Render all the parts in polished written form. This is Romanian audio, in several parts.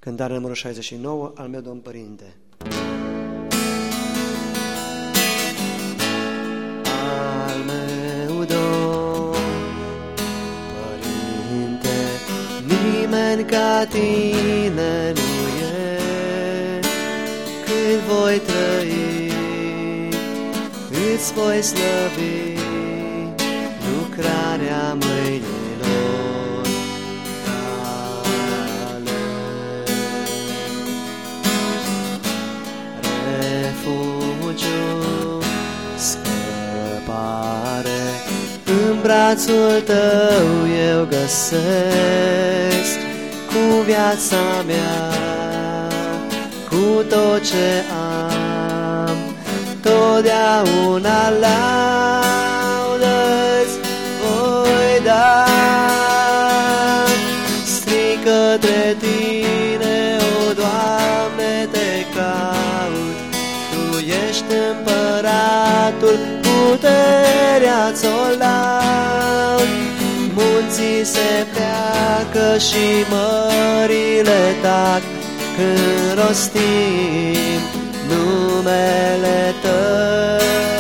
Cântarea numărul 69, Al meu Domn Părinte. Al meu Domn Părinte, nimeni ca tine nu e. Când voi trăi, îți voi slăvi lucrarea mâinilor tale. Refugiu, scăpare, în brațul tău eu găsesc, cu viața mea, cu tot ce am, totdeauna laudă-ți voi da. Strig către tine, o Doamne, te caut, Tu ești împăratul, puterea ți-o laud. Munții se pleacă și mările tac când rostim numele Tău.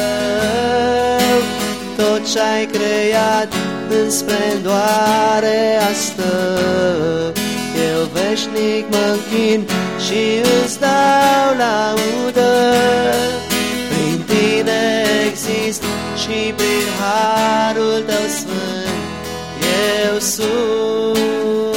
Tot ce-ai creat în splendoare astă, eu veșnic mă închin și îți dau laudă. Prin Tine exist și prin harul Tău sfânt eu sunt